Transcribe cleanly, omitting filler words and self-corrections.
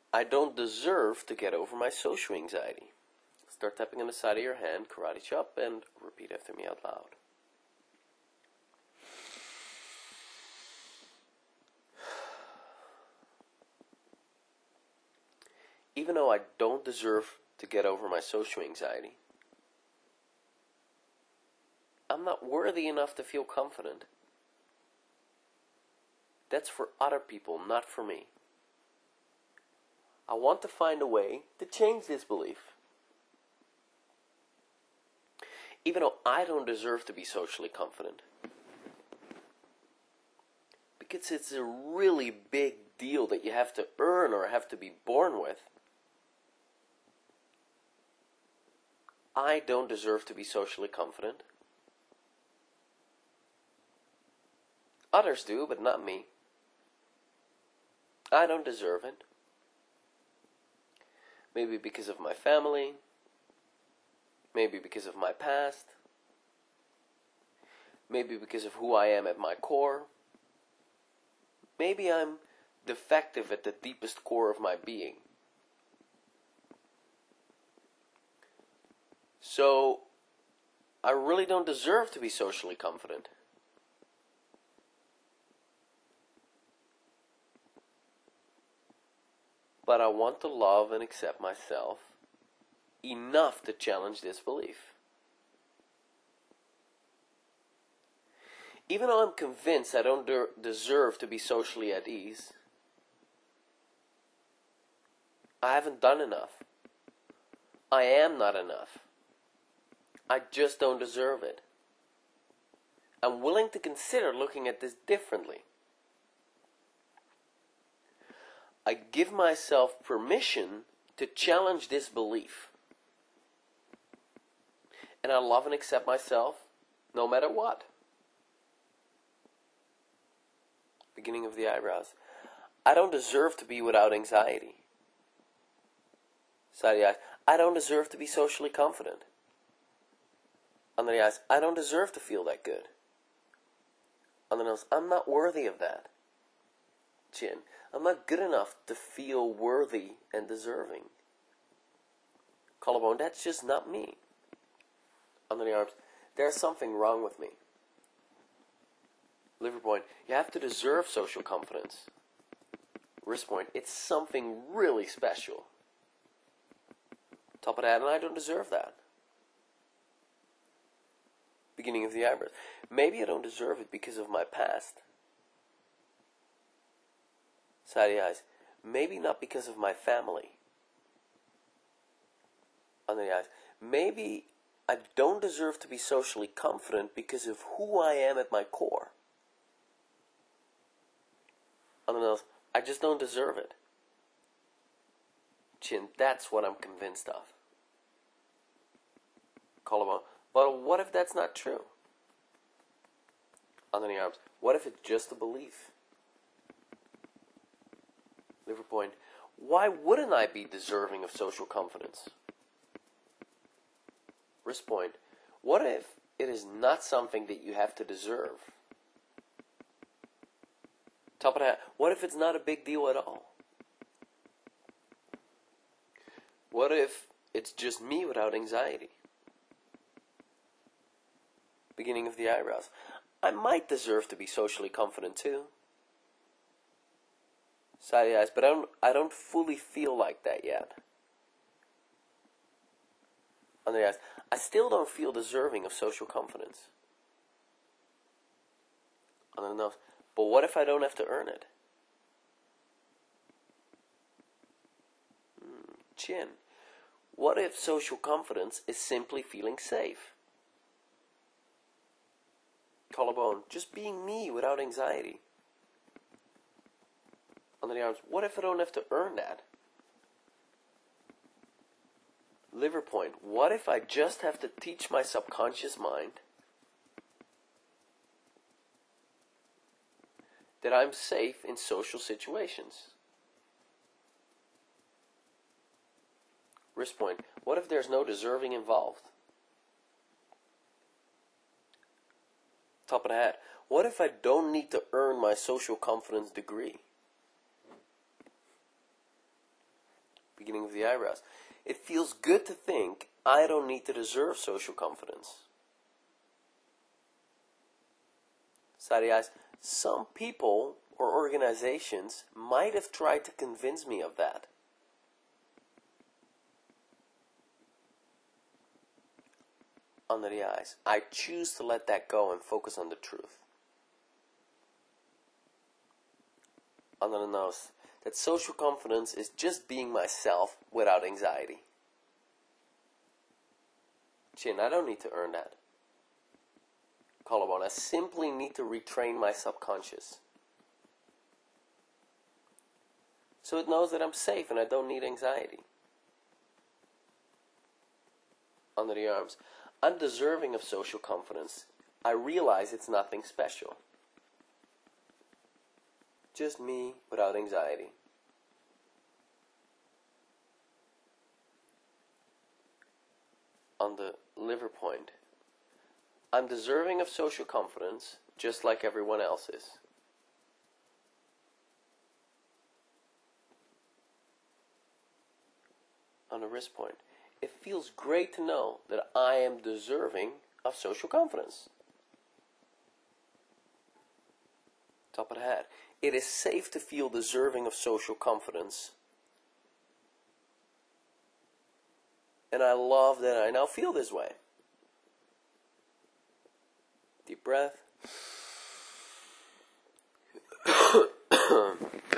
I don't deserve to get over my social anxiety. Start tapping on the side of your hand, karate chop, and repeat after me out loud. Even though I don't deserve to get over my social anxiety, I'm not worthy enough to feel confident. That's for other people, not for me. I want to find a way to change this belief. Even though I don't deserve to be socially confident. Because it's a really big deal that you have to earn or have to be born with. I don't deserve to be socially confident. Others do, but not me. I don't deserve it. Maybe because of my family. Maybe because of my past. Maybe because of who I am at my core. Maybe I'm defective at the deepest core of my being. So, I really don't deserve to be socially confident. But I want to love and accept myself enough to challenge this belief. Even though I'm convinced I don't deserve to be socially at ease, I haven't done enough. I am not enough. I just don't deserve it. I'm willing to consider looking at this differently. I give myself permission to challenge this belief. And I love and accept myself no matter what. Beginning of the eyebrows. I don't deserve to be without anxiety. Side of the eyes. I don't deserve to be socially confident. Under the eyes. I don't deserve to feel that good. On the nose. I'm not worthy of that. Chin. I'm not good enough to feel worthy and deserving. Collarbone. That's just not me. Under the arms. There's something wrong with me. Liver point. You have to deserve social confidence. Wrist point. It's something really special. Top of the head. And I don't deserve that. Beginning of the eyebrows. Maybe I don't deserve it because of my past. Side of the eyes. Maybe not because of my family. Under the eyes. Maybe I don't deserve to be socially confident because of who I am at my core. Under the nose. I just don't deserve it. Chin. That's what I'm convinced of. Collarbone. But what if that's not true? Under the arms. What if it's just a belief? Liver point. Why wouldn't I be deserving of social confidence? Wrist point. What if it is not something that you have to deserve? Top of the hat. What if it's not a big deal at all? What if it's just me without anxiety? Beginning of the eyebrows. I might deserve to be socially confident too. Side of the eyes, but I don't fully feel like that yet. Under the eyes, I still don't feel deserving of social confidence. Under the nose, but what if I don't have to earn it? Chin. What if social confidence is simply feeling safe? Collarbone. Just being me without anxiety. Under the arms. What if I don't have to earn that? Liver point. What if I just have to teach my subconscious mind that I'm safe in social situations? Wrist point. What if there's no deserving involved? Top of the hat. What if I don't need to earn my social confidence degree? beginning of the eyebrows. It feels good to think, I don't need to deserve social confidence. Side of the eyes. Some people or organizations might have tried to convince me of that. Under the eyes. I choose to let that go and focus on the truth. Under the nose. That social confidence is just being myself without anxiety. Chin, I don't need to earn that. Collarbone, I simply need to retrain my subconscious. So it knows that I'm safe and I don't need anxiety. Under the arms. I'm deserving of social confidence. I realize it's nothing special. Just me without anxiety. On the liver point. I'm deserving of social confidence just like everyone else is. On the wrist point. It feels great to know that I am deserving of social confidence. Top of the head. It is safe to feel deserving of social confidence. And I love that I now feel this way. Deep breath.